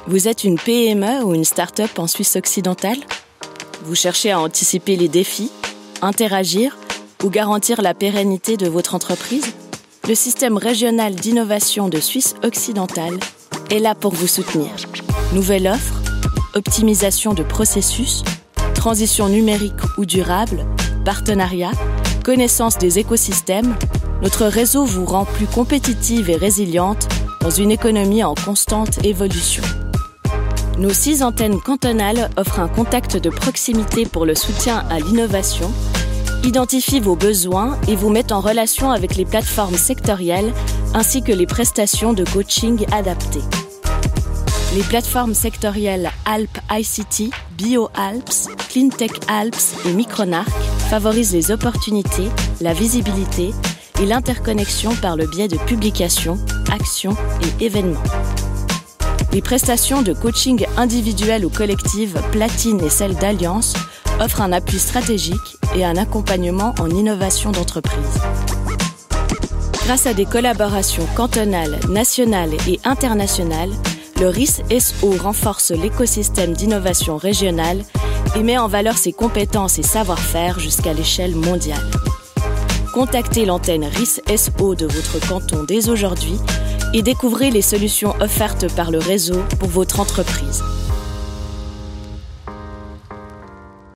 Vous êtes une PME ou une start-up en Suisse occidentale ? Vous cherchez à anticiper les défis, interagir ou garantir la pérennité de votre entreprise ? Le système régional d'innovation de Suisse occidentale est là pour vous soutenir. Nouvelle offre, optimisation de processus, transition numérique ou durable, partenariat, connaissance des écosystèmes, notre réseau vous rend plus compétitive et résiliente dans une économie en constante évolution. Nos 6 antennes cantonales offrent un contact de proximité pour le soutien à l'innovation, identifient vos besoins et vous mettent en relation avec les plateformes sectorielles ainsi que les prestations de coaching adaptées. Les plateformes sectorielles Alp ICT, BioAlps, CleanTech Alps et Micronarc favorisent les opportunités, la visibilité et l'interconnexion par le biais de publications, actions et événements. Les prestations de coaching individuel ou collective Platine et celles d'Alliance offrent un appui stratégique et un accompagnement en innovation d'entreprise. Grâce à des collaborations cantonales, nationales et internationales, le RIS-SO renforce l'écosystème d'innovation régionale et met en valeur ses compétences et savoir-faire jusqu'à l'échelle mondiale. Contactez l'antenne RIS-SO de votre canton dès aujourd'hui et découvrez les solutions offertes par le réseau pour votre entreprise.